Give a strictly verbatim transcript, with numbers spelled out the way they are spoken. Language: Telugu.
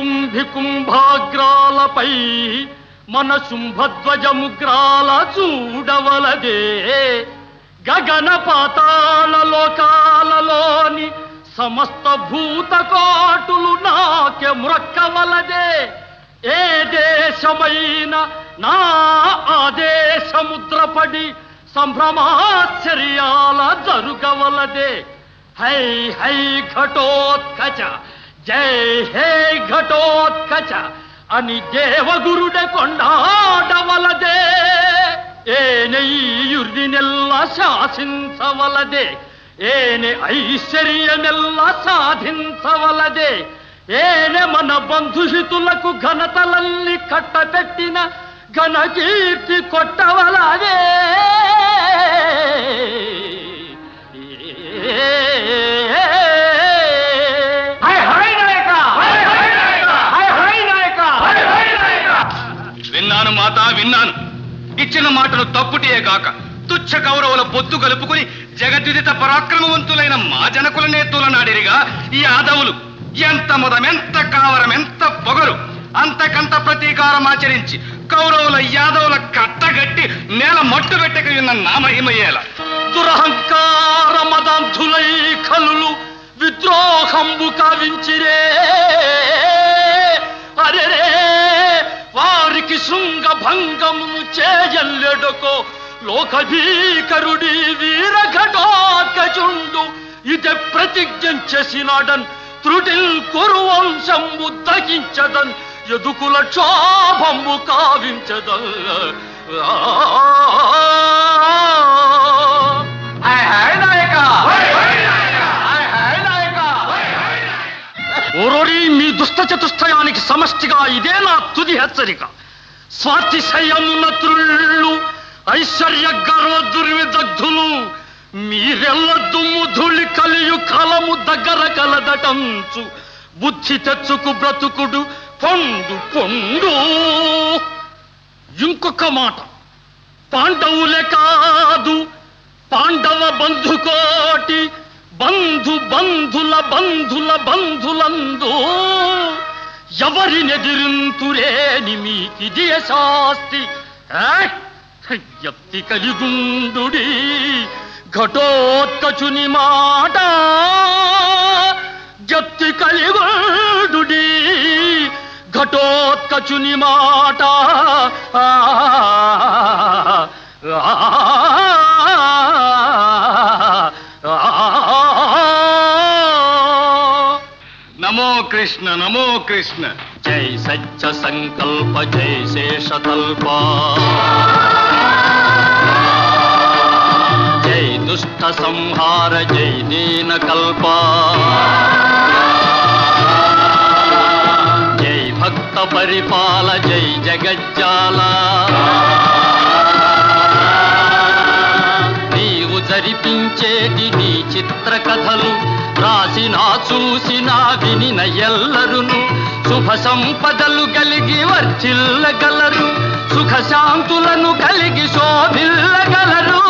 కుంభి కుంభాగ్రాలపై మన శుంభధ్వజముగ్రాల చూడవలదే. గగన పాతాళ లోకాలలోని సమస్త భూతకోటులు నాకే మురక్కవలదే. ఏ దేశమైన నా ఆదేశముద్రపడి సంభ్రమాశ్చర్యాల జరుగవలదే. హై హై ఘటోత్కచ, జై హే ఘటోత్కచ అని దేవగురుడ కొండాడవలదే. ఏనెయ్యుర్దినెల్ల శాసించవలదే. ఏనే ఐశ్వర్యమెల్ల సాధించవలదే. ఏనే మన బంధుహితులకు ఘనతలల్ని కట్టపెట్టిన ఘనకీర్తి కొట్టవలదే. విన్నాను మాత, విన్నాను. ఇచ్చిన మాటలు తప్పుటియే కాక తుచ్చ కౌరవుల పొత్తు కలుపుకుని జగద్విదిత పరాక్రమవంతులైన మా జనకులనే తూలనాడిరిగా ఈ యాదవులు ఎంత ముదం, ఎంత కావరం, ఎంత పొగరు, అంతకంత ప్రతీకారం ఆచరించి కౌరవుల యాదవుల కట్టగట్టి నేల మట్టు పెట్టక ఉన్న నామహిమయ్యేల. దురహంకార మదంధులై కలులు విద్రోహంబు కావించిరే. అరెరే వారికి శృంగ భంగమును చేయల్లెడుకో లోకభీకరుడి వీరఘటోత్కచుండు. ఇదే ప్రతిజ్ఞ చేసినాడన్ త్రుటిల్ కురువంశంబు దగించదన్ ఎదుకుల క్షోభంబు కావించదన్. ఓరోరి మీ దుష్ట చతుష్టయానికి సమష్టిగా ఇదే నా తుది హెచ్చరిక. స్వాతిశయమున త్రుళ్ళు ఐశ్వర్య గర్వ దుర్విదగ్ధులు మీరెల్ల దుమ్ము ధూళి కలియు కలము దగ్గర కలదటంచు బుద్ధి తెచ్చుకు బ్రతుకుడు పొండు పొండు. ఇంకొక మాట, పాండవులే కాదు పాండవ బంధుకోటి బంధు బంధుల బంధుల బంధులందు ఎవరినెదిరింతురేని మీకిది శాస్తి. ఎత్తి కలిగుండుడి ఘటోత్కచుని మాట, జత్తి కలిగుండుడి ఘటోత్కచుని మాట. నమో కృష్ణ, నమో కృష్ణ. జై సత్య సంకల్ప, జై శేషతల్ప, జై దుష్ట సంహార, జై దీన కల్ప, జై భక్త పరిపాల, జై జగజ్జాల. నీవు జరిపించేటి నీ చిత్ర కథలు రాసినా చూసినా వినిన ఎల్లరును శుభ సంపదలు కలిగి వర్ధిల్లగలరు, సుఖశాంతులను కలిగి శోభిల్లగలరు.